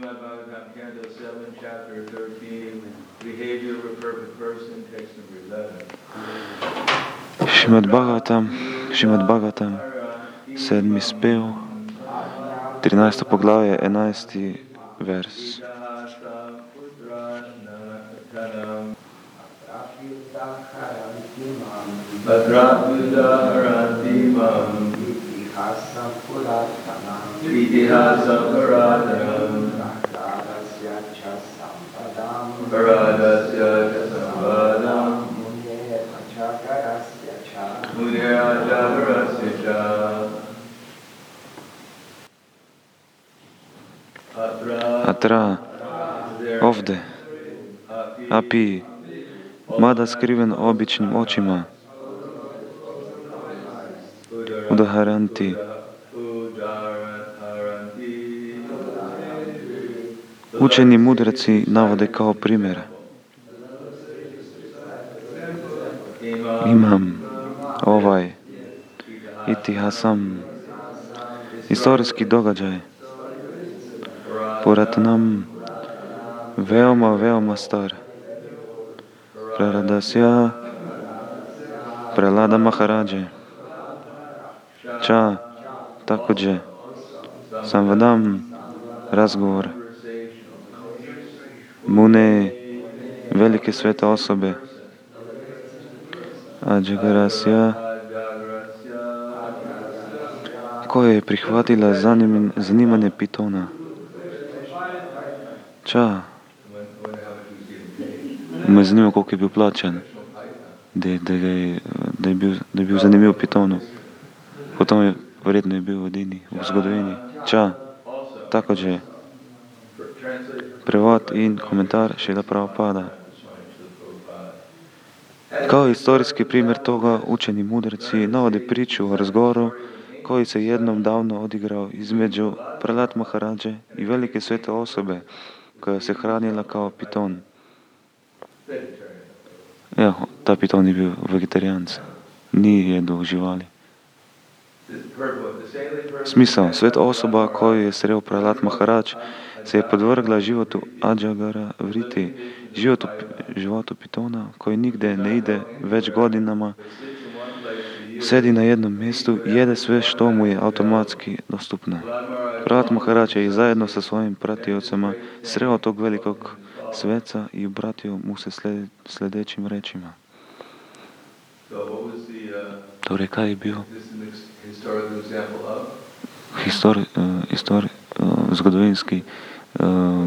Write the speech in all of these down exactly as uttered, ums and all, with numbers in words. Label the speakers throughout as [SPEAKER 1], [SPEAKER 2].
[SPEAKER 1] Šrimad Bhagavatam, Šrimad Bhagavatam, sedmi spev, trinajsto poglavje, enajsti vers. Atra, ovde, api, mada skriven običnim očima, udaharanti, učeni mudraci navode kao primjer. Imam ovaj itihasam, istorijski događaj, Puratnam, veoma, veoma star. Praradasya, Prahlada Maharađe, Ča, takođe, Samvadam, razgovor, Mune, velike svete osobe, Ajagarasya, koja je prihvatila zanimanje pitona. Ča, me zanima koliko je bil plačen, da, da, je, da, je bil, da je bil zanimiv pitonu. Potom je verjetno je bil edini v zgodovini. Ča, takođe, prevod in komentar Šrila Prabhupada. Kao istorijski primjer toga učeni mudrci navode priču o razgovoru koji se jednom davno odigrao između Prahlad Maharađe i velike svete osobe koja se hranila kao piton. Ja, ta piton je bil vegetarijanc, ni jedel živali. Smisel, sveta osoba koju je sreo Prahlad Maharađ se je podvrgla životu Ađagara vriti, životu, životu pitona koji nigde ne ide već godinama, sedi na jednom mjestu i jede sve što mu je automatski dostupno. Prahlad Maharađ je zajedno sa svojim pratiocama sreo tog velikog sveca i obratio mu se slede, sledećim rečima. Torej, kaj je bio histori, uh, histori, uh, zgodovinski uh,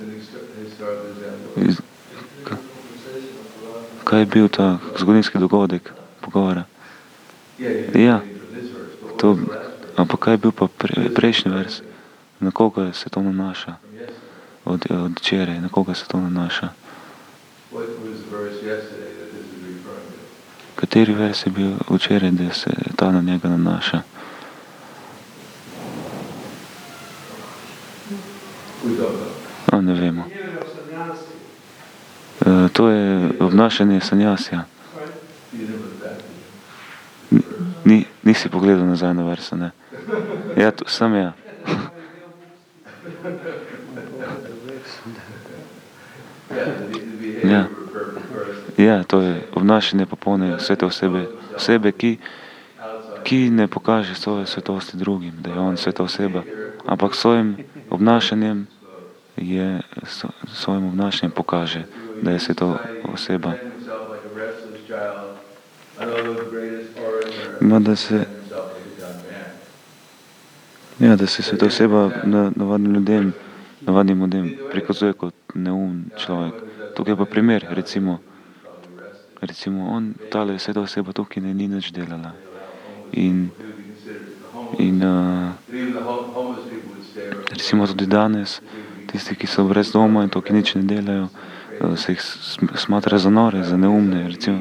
[SPEAKER 1] iz, kaj je bil ta zgodovinski dogodek pogovora? Ja, to, ampak kaj je bil pa pre, prejšnji vers? Na koga se to nanaša? Od, od včeraj, na koga se to nanaša? Kateri vers je bil včeraj, da se ta na njega nanaša? No, ne vemo. E, to je obnašanje sanjasija. Ni, nisi pogledal nazaj na versa, ne? Ja, to, sam ja. Ja. Ja, to je obnašanje popolne svete osebe, osebe, ki, ki ne pokaže svoje svetosti drugim, da je on sveta oseba, ampak svojim obnašanjem je, svojim obnašanjem pokaže, da je sveta oseba. Ima da se, ja, da se sveta oseba navadnim ljudem, navadnim ljudem prikazuje kot neum človek. Tukaj je pa primer, recimo, recimo on, tale sveta oseba tukaj ne ni nič delala. In, in uh, recimo tudi danes, tisti, ki so brez doma in to, ki nič ne delajo, uh, se jih smatra za nore, za neumne, recimo,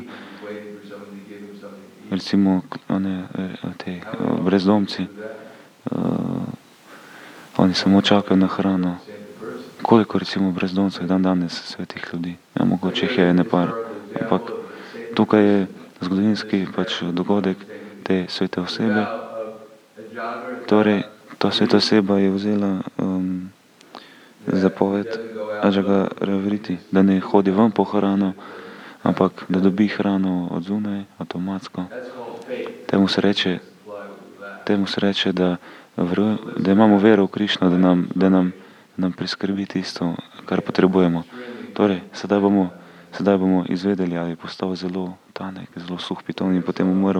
[SPEAKER 1] recimo, one, te uh, brezdomci, uh, oni samo čakajo na hrano. Koliko recimo brezdomcev je dan danes svetih ljudi? Ja, mogoče jih je ene par, ampak tukaj je zgodovinski pač dogodek te svete osebe. Torej, ta sveta oseba je vzela um, zapoved Ajaga Vriti, da ne hodi ven po hrano, ampak da dobi hrano od zunaj, avtomatsko. Temu se reče, temu se reče da, vr, da imamo vero v Krišno, da nam, da nam, nam priskrbi tisto, kar potrebujemo. Torej, sedaj bomo, sedaj bomo izvedeli, ali je postal zelo tanek, zelo suh piton in potem umrl,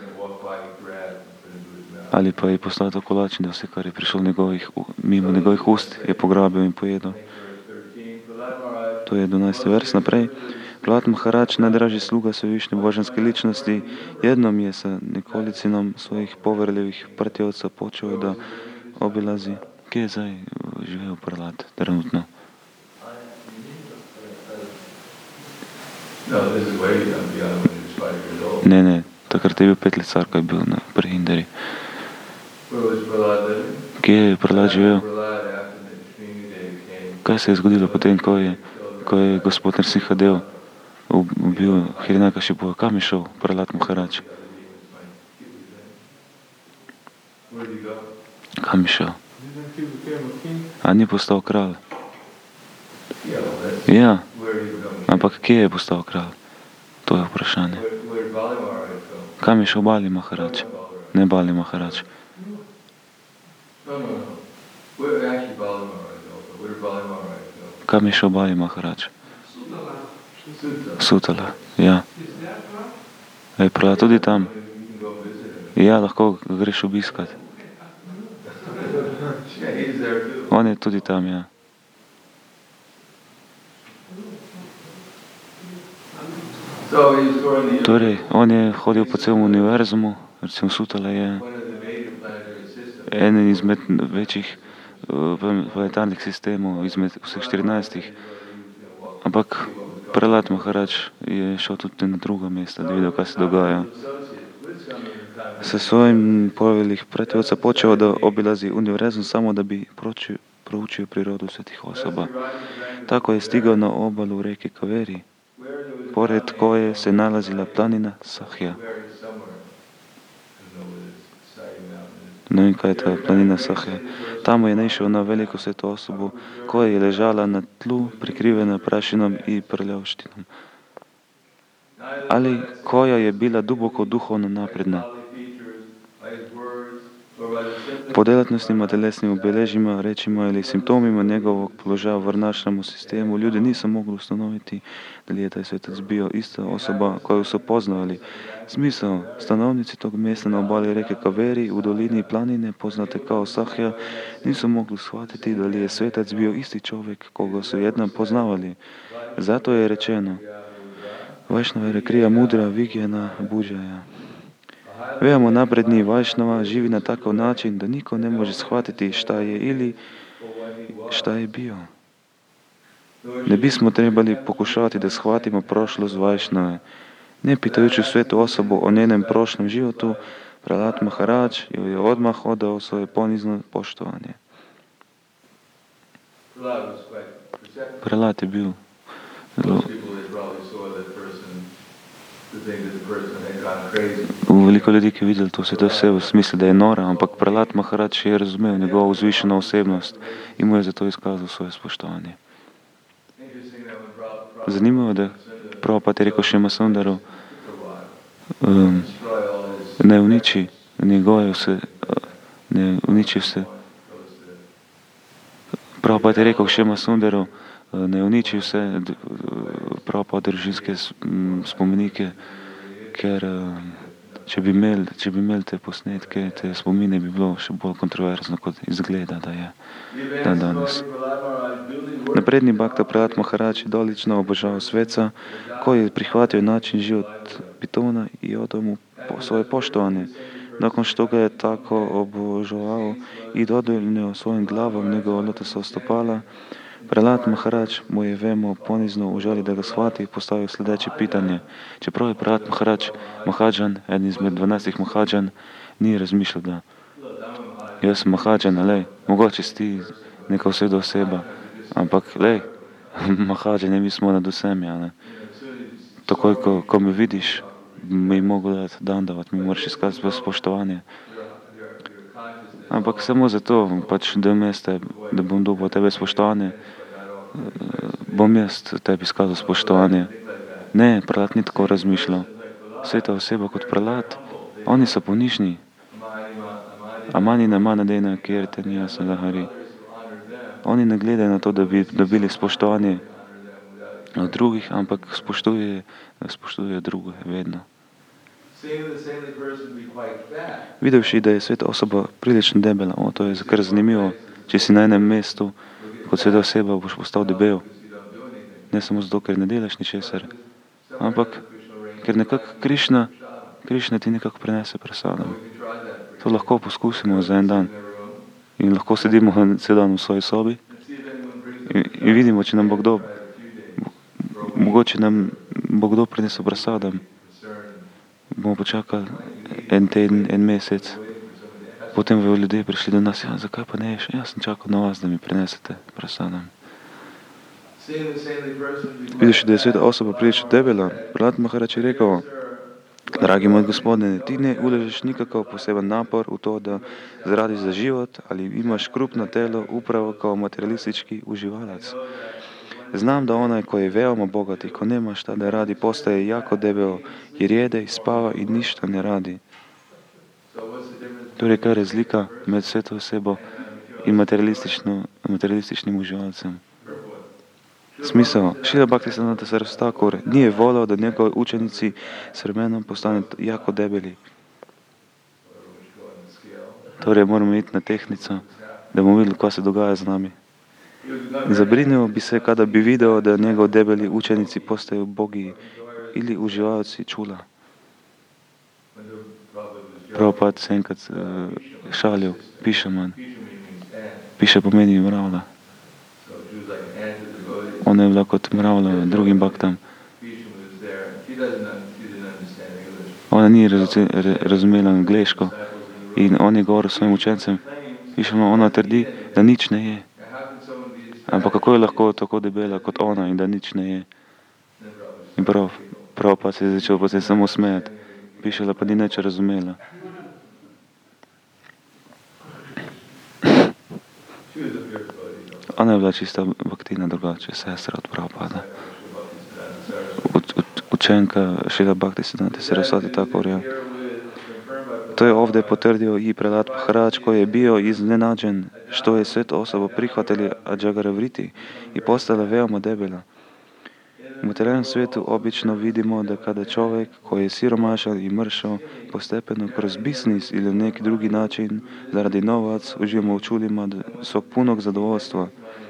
[SPEAKER 1] ali pa je postal tako lačen, da vse, kar je prišlo njegovih, mimo njegovih ust, je pograbil in pojedel. To je dvanajsti vers naprej. Prahlad Maharač, najdražji sluga svevišnje božanske ličnosti, jednom je sa nekolicinom svojih poverljivih prtjevca počeo da obilazi. Kje je zdaj živel Prahlad trenutno? Ne, ne, takrat je bil pet let star, ko je bil na pri Inderi. Kje je Prahlad živel? Kaj se je zgodilo potem, ko je, ko je gospod Nrsimhadev ubil Hiranyakashipuja? Kam je šel Prahlad Maharač? Kam je šel? A ni postal kralj? Ja, ampak kje je postal kralj? To je vprašanje. Kam je šel Bali Maharač? Ne Bali Maharač. Kam je šel Bali Maharač? Sutala, ja. Je Prahlad tudi tam? Ja, lahko greš obiskat. On je tudi tam, ja. Torej, on je hodil po celom univerzumu, recimo Sutala je eden izmed večjih planetarnih sistemov, izmed vseh štirinajstih. Ampak Prahlad Maharač je šel tudi na druga mesta, da videl, kaj se dogaja. Se svojim poveljih prtjevca počeo da obilazi univerzum samo, da bi pročil, proučil prirodu svetih osoba. Tako je stigel na obalu reke Kaveri, pored koje se nalazila planina Sahja. Ne vem, kaj je ta planina Sahja. Tamo je naišel na veliko sveto osobu, koja je ležala na tlu, prikrivena prašinom i prljavštinom, ali koja je bila duboko duhovno napredna. Po djelatnostima, telesnim obeležjima, rečima ili simptomima njegovog položaja v varnačnemu sistemu ljudi nisu mogli ustanoviti da li je taj svetac bio ista osoba koju su poznali. Smisao, stanovnici tog mjesta na obali reke Kaveri u dolini planine poznate kao Sahja nisu mogli shvatiti da li je svetac bio isti čovjek koga su jednom poznavali. Zato je rečeno Vajšnava krija mudra Vigjana Budžaja. Veoma napredni Vajšnava živi na takav način da niko ne može shvatiti šta je ili šta je bio. Ne bismo trebali pokušavati da shvatimo prošlost Vajšnave. Ne pitajući svetu osobu o njenem prošlom životu, Prahlad Maharač je odmah odao svoje ponizno poštovanje. Prahlad je bil zelo... Veliko ljudi, ki je videli to se to vse v smislu, da je nora, ampak Prahlad Maharač je razumel njegovo vzvišeno osebnost in mu je zato izkazal svoje spoštovanje. Zanimivo, da Prabhupada je rekel Shema Sundaru, um, ne uniči njegove vse, ne uniči vse. Prabhupada je rekel Shema Sundaru, ne uniči vse Prabhupada družinske spomenike, ker če bi imeli, če bi imeli te posnetke, te spomine, bi bilo še bolj kontroverzno, kot izgleda, da je dan danes. Napredni Bhakta Prahlad Maharač je dolično obožaval sveca, koji je prihvatio način život pitona i odao mu svoje poštovanje. Nakon što ga je tako obožavao i dodolnio svojim glavom njegova lotosova stopala, Prahlad Maharač mu je veoma ponizno u želji da ga shvati i postavio sljedeće pitanje. Čeprav je Prahlad Maharač Mahadžan, jedan izmed dvanajstih Mahadžan, nije razmišljal da jaz sem Mahadžan, lej, mogoče si ti neka osebna oseba, ampak lej, Mahadžani, mi smo nad vsemi, a ne. Takoj, ko, ko me vidiš, mi mogu dati dandavat, mi moraš iskati svoje spoštovanje. ampak samo zato, pač, da, meste, da bom dobil tebe spoštovanje, bom jaz tebi skazal spoštovanje. Ne, prelat ni tako razmišljal. Sveta oseba kot prelat, oni so ponižni. Amani na mana dejna, kjer te nija se lahari. Oni ne gledajo na to, da bi dobili spoštovanje od drugih, ampak spoštuje, spoštuje druge vedno. Videvši, da je sveta osoba prilično debela, o, to je kar zanimivo, če si na enem mestu, kot sveta oseba, boš postal debel. Ne samo zato, ker ne delaš ničesar, ampak ker nekako Krišna, Krišna ti nekako prenese prasadam. To lahko poskusimo za en dan. In lahko sedimo cel dan v svoji sobi in, in vidimo, če nam bo kdo, mogoče nam bo kdo prinesel prasadam. Bomo počakali en teden, en mesec, potem bojo ljudje prišli do nas, ja, zakaj pa ne ješ? Jaz sem čakal na vas, da mi prinesete prasadam. Vidiš, da je sveta osoba prilično debela. Prahlad Maharač je rekel, dragi moj gospodine, ti ne uležeš nikakav poseben napor v to, da zaradi za život ali imaš krupno telo upravo kao materialistički uživalac. Znam da onaj koji je veoma bogat i ko nema šta da radi postaje jako debel jer jede i spava i ništa ne radi. Torej, kaj je razlika med sveto osebo in materialističnim uživalcem? Smisel. Šrila Bhaktisiddhanta Sarasvati Thakur nije volio da njegovi učenici s vremenom postane jako debeli. Torej, moramo iti na tehnico, da bomo videli, kaj se dogaja z nami. Zabrinil bi se, kada bi video, da njegov debeli učenici postaju bogi ili uživalci čula. Prabhupada se enkrat uh, šalil, piše man. Piše pomeni mravlja. Ona je bila kot mravlja drugim bhaktam. Ona ni razumela angleško in on je govoril svojim učencem. Pišemo, ona trdi, da nič ne je. Ampak kako je lahko tako debela kot ona in da nič ne je? In prav, prav pa se je začel potem samo smejati. Pišela pa ni nič razumela. Ona je bila čista bhaktina drugače, sestra od Prabhupada. Učenka Šrila Bhaktisiddhanta Sarasvati Thakurja. To je ovdje potvrdio i Prahlad Maharač koji je bio iznenađen što je svetu osobu prihvatili Ađagara Vriti i postala veoma debela. U materijalnom svijetu obično vidimo da kada čovjek koji je siromašan i mršao postepeno kroz biznis ili neki drugi način zaradi novac uživamo u čulima svog punog zadovoljstva.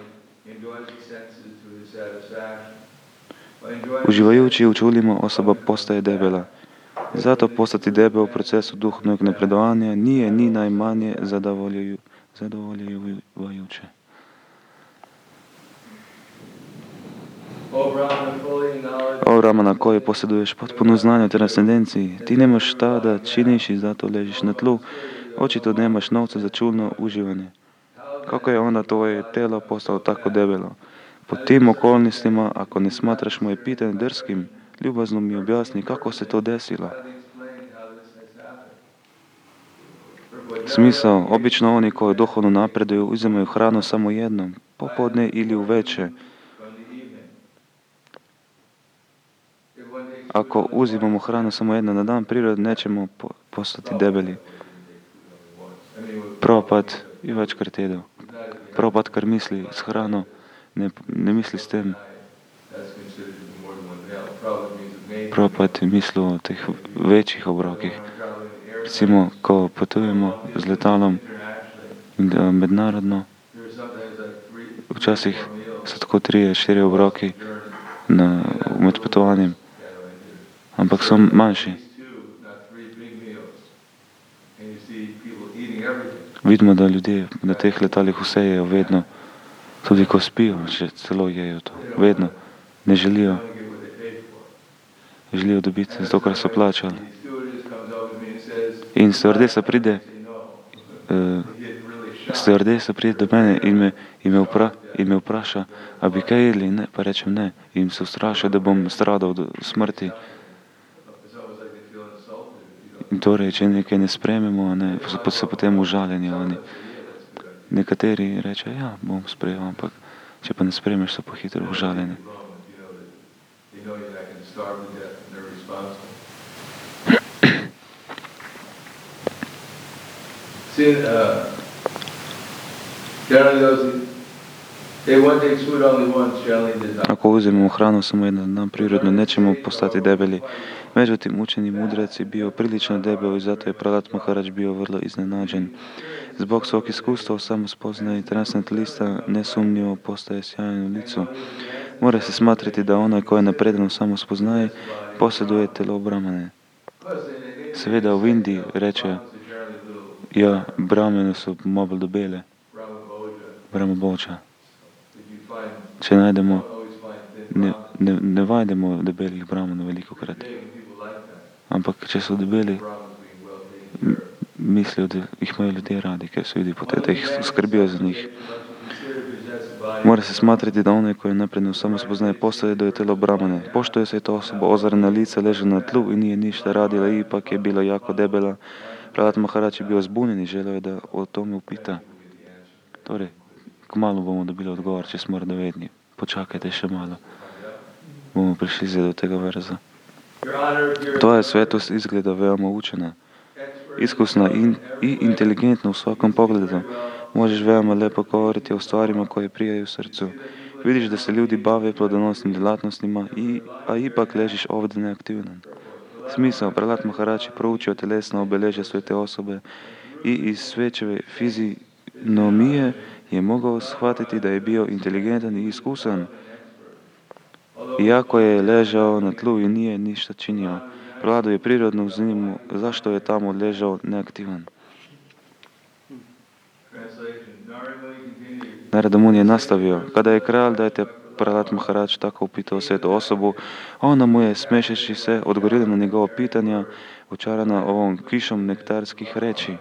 [SPEAKER 1] Uživajući u čulima osoba postaje debela. Zato postati debel u procesu duhovnog napredovanja nije ni najmanje zadovoljujuće. O Brahmana koji posjeduješ potpuno znanje o transcendenciji, ti nemaš šta da činiš i zato ležiš na tlu, očito nemaš novca za čulno uživanje. Kako je onda tvoje telo postalo tako debelo? Pod tim okolnostima, ako ne smatraš moje pitanje drskim, ljubazno mi objasni kako se to desilo. Smisao, obično oni koji duhovno napreduju uzimaju hranu samo jednom, popodne ili uveče. Ako uzimamo hranu samo jednom na dan, prirodno nećemo postati debeli. Prabhupada je večkrat jedel. Prabhupada, kar misli s hrano, ne, ne misli s tem. Prabhupada je mislil o teh večjih obrokih. Recimo, ko potujemo z letalom mednarodno, včasih so tako trije, štiri obroki na, med potovanjem, ampak so manjši. Vidimo, da ljudje na teh letalih vse jejo vedno, tudi ko spijo, že celo jejo to, vedno. Ne želijo, želijo dobiti zato, kar so plačali. In stewardesa pride, uh, stewardesa pride do mene in me, in me, vpra, in me vpraša, a bi kaj jedli? Ne, pa rečem ne. In se ustraša, da bom stradal do smrti. Torej, če nekaj ne sprejmemo, ne, so potem užaljeni oni. Nekateri rečejo, ja, bom sprejel, ampak če pa ne sprejmeš, so pa hitro užaljeni. Ako uzimamo hranu samo jedan dan, prirodno nećemo postati debeli. Međutim, učeni mudrac je bio prilično debel i zato je Prahlad Maharač bio vrlo iznenađen. Zbog svog iskustva u samospoznaji transcendentalista nesumnjivo postaje sjajan u licu. Mora se smatrati da onaj koji je napredan u samospoznaji posjeduje telo Brahmane. Seveda u Indiji reče, ja, Brahmane su malo debele. Brahma Boča. Če najdemo, ne, ne, ne vajdemo debelih Brahmanov veliko krat. Ampak če so debeli, mislijo, da jih imajo ljudje radi, ker se vidi potem, da jih skrbijo za njih. Mora se smatrati, da onaj, koji je napredno samo spoznaje postaje, da je telo Brahmane. Pošto je se to osoba ozarna lica leža na tlu i nije ništa radila, ipak je bila jako debela. Prahlad Maharač je bio zbunjen i želeo je da o tome upita. Torej, kmalu bomo dobili odgovor, če smo radovedni. Počakajte še malo. Bomo prišli do tega verza. Tvoja svetost izgleda veoma učena, iskusna in, i inteligentna u svakom pogledu. Možeš veoma lepo govoriti o stvarima koje prijaju srcu. Vidiš da se ljudi bave plodonosnim djelatnostima, i, a ipak ležiš ovdje neaktivan. Smisao, Prahlad Maharač je proučio telesna obilježja svete osobe i iz svećeve fizionomije je mogao shvatiti da je bio inteligentan i iskusan. Iako je ležao na tlu i nije ništa činio, Prahladu je prirodno zanimljivo zašto je tamo ležao neaktivan. Narada Muni je nastavio, kada je kralj Dajte Prahlad Maharač tako upitao svetu osobu, ona mu je, smešeći se, odgovorila na njegovo pitanja, očarana ovom kišom nektarskih reči.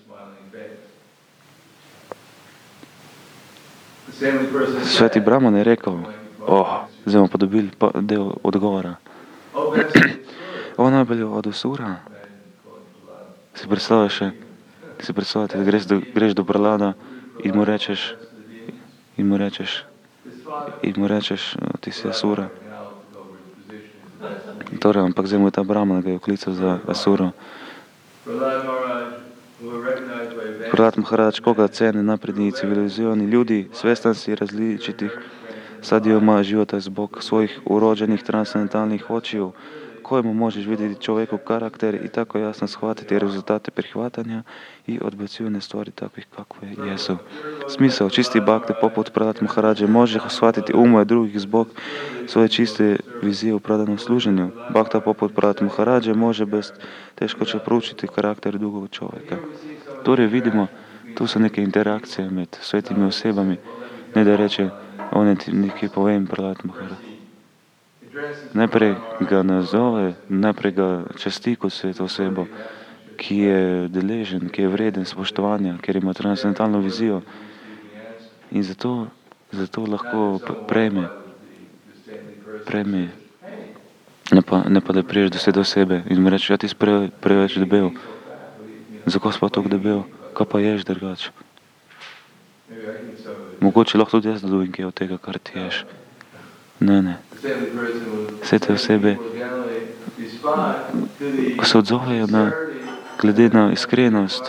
[SPEAKER 1] Sveti Brahman je rekao, oh, zdaj bomo pa dobili del odgovora. O, najbolje od Asura. Si predstavljaš, si predstavljate, da greš do, greš do Prahlada in mu rečeš, in mu rečeš, in mu rečeš, ti si Asura. Torej, ampak zdaj mu je ta Brahman, ga je oklical za Asuro. Prahlad Maharač, koga cene napredni civilizirani ljudi, svestan si različitih stadijuma života zbog svojih urođenih transcendentalnih očiju, kojemu možeš vidjeti čovjeku karakter i tako jasno shvatiti rezultate prihvatanja i odbacivanja stvari takvih kakve jesu. Smisao čisti bakte poput Prahlad Maharađe može shvatiti umoje drugih zbog svoje čiste vizije u predanom služenju. Bakta poput Prahlad Maharađe može bez teškoće proučiti karakter drugog čovjeka. Torej vidimo, tu su neke interakcije med svetimi osebami, ne da reče, on ti nekaj povem Prahlad Maharađe. Najprej ga nazove, najprej ga časti kot sveto osebo, ki je deležen, ki je vreden spoštovanja, ker ima transcendentalno vizijo in zato, zato lahko prejme, prejme, ne pa, ne pa da priješ do svete osebe in mu reče, ja ti si pre, preveč debel, zakaj si pa tako debel, kaj pa ješ drugače? Mogoče lahko tudi jaz dobim kaj od tega, kar ti ješ. Ne, ne. Svete osebe, ko se odzovejo na, glede na iskrenost,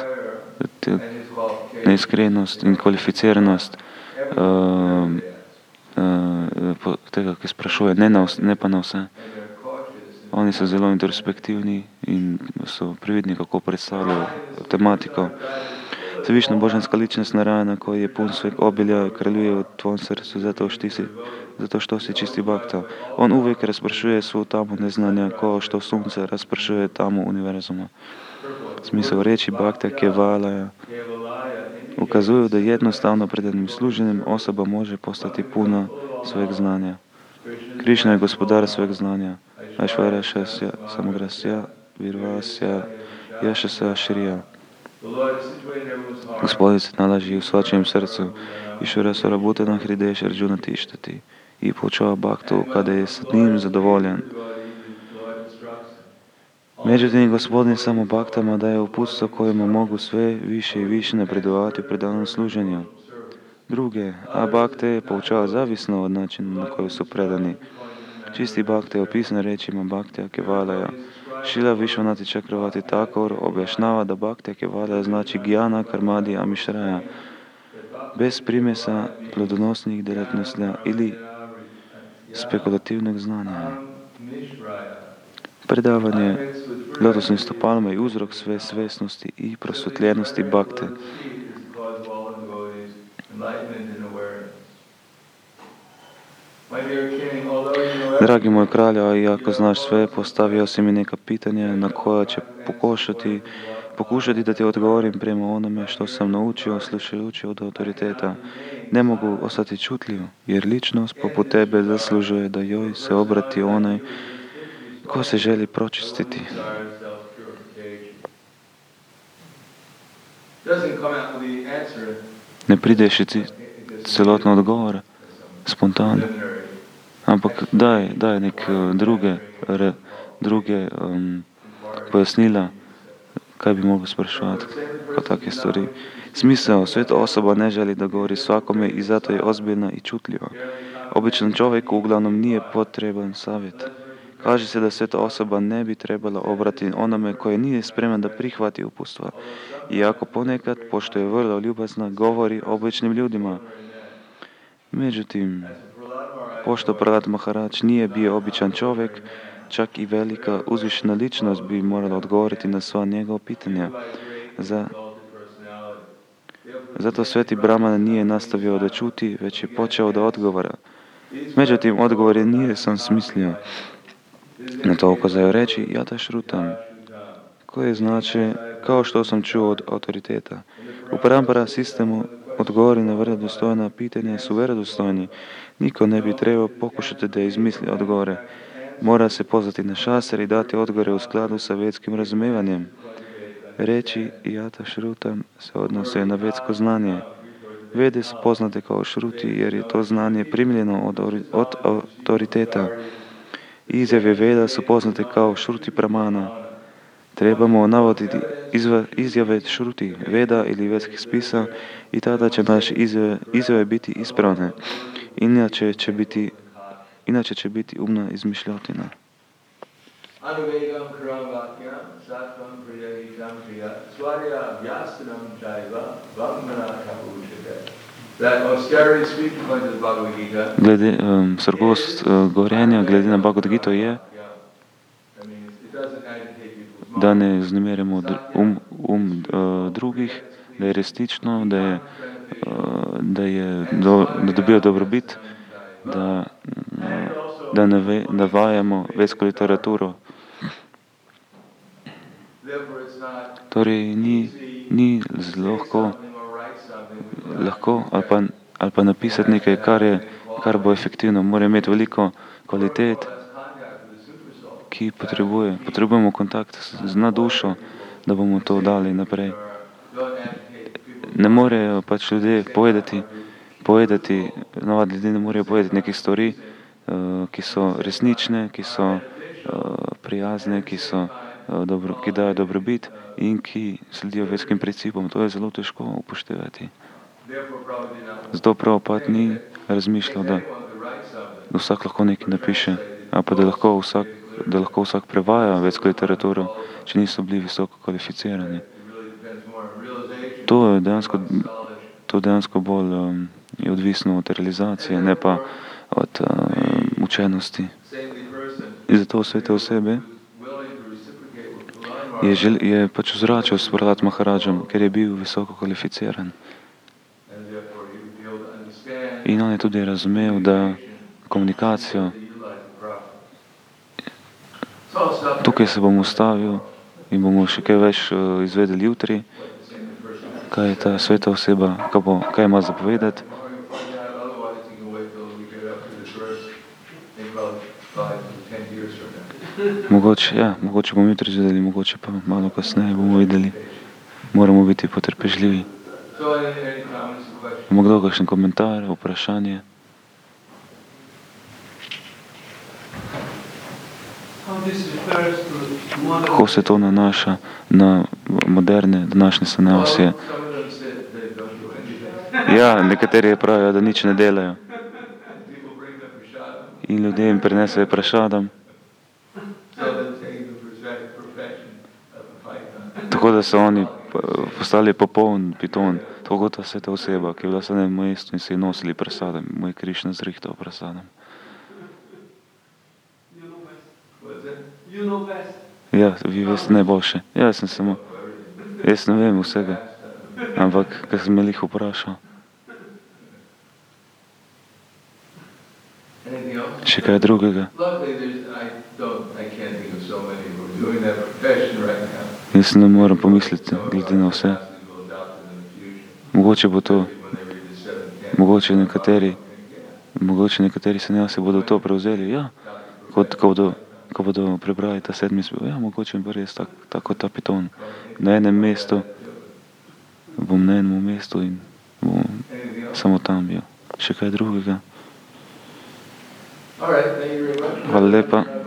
[SPEAKER 1] na iskrenost in kvalificiranost uh, uh, tega, ki sprašuje, ne, na, ne pa na vse. Oni so zelo introspektivni in so previdni, kako predstavljajo tematiko. Svevišnja božanska ličnost Narayana, koji je pun sveg obilja, kraljuje u tvom srcu, zato što si, zato što si čisti bhakta. On uvijek raspršuje svu tamu neznanja, kao što sunce raspršuje tamu univerzuma. Smisao reči bhakta kevalaya ukazuju da jednostavno predanim služenjem osoba može postati puna sveg znanja. Krišna je gospodar sveg znanja. Aishvarashasya samagrasya virvasya yashasya shriya. Gospodin se nalazi u svačijem srcu. Išvara Sarabhutana Hrideš Arjuna tištati i poučava bhaktu kada je s njim zadovoljan. Međutim, Gospodin samo baktama daje uputstvo kojima mogu sve više i više napredovati u predanom služenju. Druge, a bakte poučava zavisno od načina na koji su predani. Čisti bakte je opisan rečima Bhaktya Kevalaya. Šila Vishvanati Čakravati Thakur objašnjava da Bhaktya Kevalaya znači Gyana Karmadi Amishraja, bez primjesa plodonosnih djelatnosti ili spekulativnog znanja. Predavanje lotosnim stopalama je uzrok sve svesnosti i prosvetljenosti bakte. Dragi moj kralja, iako znaš sve, postavio si mi neka pitanja na koja će pokušati, pokušati da ti odgovorim prema onome što sam naučio slušajući od autoriteta. Ne mogu ostati čutljiv, jer ličnost poput tebe zaslužuje da joj se obrati onaj ko se želi pročistiti. Ne prideš ti celotno odgovor spontano, ampak daj, daj nek druge, re, druge um, pojasnila, kaj bi mogel sprašovati, ko take stvari. Smisel, sveta osoba ne želi da govori svakome i zato je ozbiljna i čutljiva. Običan čovjeku uglavnom nije potreban savjet. Kaže se da sveta osoba ne bi trebala obrati onome koje nije spreman da prihvati uputstva. Iako ponekad, pošto je vrlo ljubazna, govori običnim ljudima. Međutim, pošto Prahlad Maharaj nije bio običan čovjek, čak i velika uzvišena ličnost bi morala odgovoriti na sva njegova pitanja. Za... Zato sveti Brahman nije nastavio da čuti, već je počeo da odgovara. Međutim, odgovor je nije sam smislio. Na to ukazaju reći Jata Šrutam, koje znači kao što sam čuo od autoriteta. U Parampara sistemu odgovori na vjerodostojna pitanja su vjerodostojni. Niko ne bi trebao pokušati da izmisli odgovore. Mora se pozvati na šasar i dati odgovore u skladu sa vedskim razumijevanjem. Reći Jata Šrutam se odnose na vedsko znanje. Vede su poznate kao šruti jer je to znanje primljeno od, od autoriteta. Izjave Veda su poznate kao šruti pramana. Trebamo navoditi izva, izjave šruti Veda ili vedskih spisa i tada će naše izjave, izjave biti ispravne. Inače će biti, inače će biti umna izmišljotina. Glede um, strogost uh, govorjenja, glede na Bhagavad Gita je, da ne vznemirimo dr- um, um uh, drugih, da je resnično, da je, uh, da je do, da dobijo dobrobit, da, uh, da nave, navajamo vedsko literaturo. Torej, ni, ni zelo lahko, lahko ali pa, ali pa napisati nekaj, kar, je, kar bo efektivno. Mora imeti veliko kvalitet, ki potrebuje. Potrebujemo kontakt z nadušo, da bomo to dali naprej. Ne morejo pač ljudje povedati, povedati, navadni ljudje ne morejo povedati nekih stvari, uh, ki so resnične, ki so uh, prijazne, ki so Dobro, ki dajo dobrobit in ki sledijo vedskim principom. To je zelo težko upoštevati. Zato Prabhupada ni razmišljal, da vsak lahko nekaj napiše, ali pa da lahko vsak, da lahko vsak prevaja vedsko literaturo, če niso bili visoko kvalificirani. To je dejansko, to dejansko bolj um, je odvisno od realizacije, ne pa od um, učenosti. In zato svete osebe je, žel, je pač vzračal s Prahlad Maharajom, ker je bil visoko kvalificiran. In on je tudi razumel, da komunikacijo, tukaj se bom ustavil in bomo še kaj več uh, izvedeli jutri, kaj je ta sveta oseba, kaj, bo, kaj ima zapovedati. Mogoče, ja, mogoče bomo jutri izvedeli, mogoče pa malo kasneje bomo videli. Moramo biti potrpežljivi. Ima kdo kakšen komentar, vprašanje? Kako se to nanaša na moderne, današnje sanjavsije? Ja, nekateri pravijo, da nič ne delajo. In ljudje jim prinesejo prašadam. Tako da so oni postali popoln piton, tako kot ta sveta oseba, ki je bila v enem mestu in se je nosili prasadem. Moj Krišna zrihtal prasadem. Ja, vi veste najboljše. Ja, jaz sem samo, jaz ne vem vsega, ampak, ko sem me lih vprašal. Še kaj drugega? Jaz ne moram pomisliti, glede na vse. Mogoče bo to, mogoče nekateri, mogoče nekateri sanjavci bodo to prevzeli, ja, kot, ko bodo, ko bodo prebrali ta sedmi spil, ja, mogoče bo res tak, tako ta piton. Na enem mestu, bom na enem mestu in bom samo tam bil. Še kaj drugega? Hvala lepa.